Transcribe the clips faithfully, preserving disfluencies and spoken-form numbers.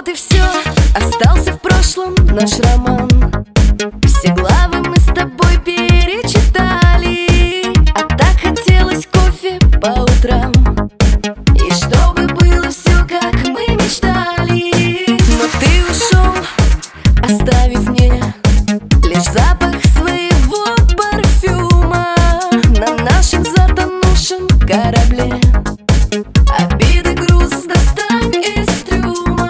вот и все, остался в прошлом наш роман. Все главы мы с тобой перечитали, а так хотелось кофе по утрам, и чтобы было все, как мы мечтали. Но ты ушел, оставив мне лишь запах своего парфюма на нашем затонувшем корабле. Обиды, груз достань из трюма.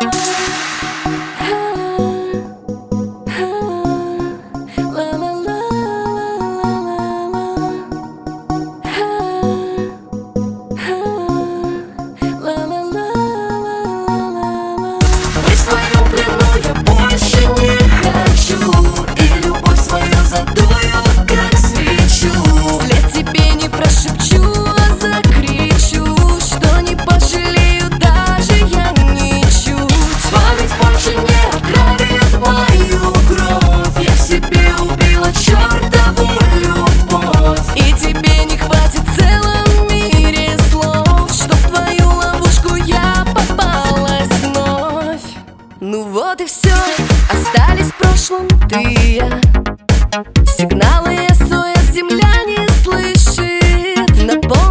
Быть в твоем плену я больше не хочу, и любовь свою задую, как свечу. Вслед тебе не прошепчу, а закричу, что не пожалею даже я ничуть. Память больше не отравит мою кровь, я в себе убила чертову любовь. И тебе не хватит в целом мире слов, чтоб в твою ловушку я попалась вновь. Ну вот и все, остались в прошлом ты и я. Сигналы эс о эс земля не слышит. Напомни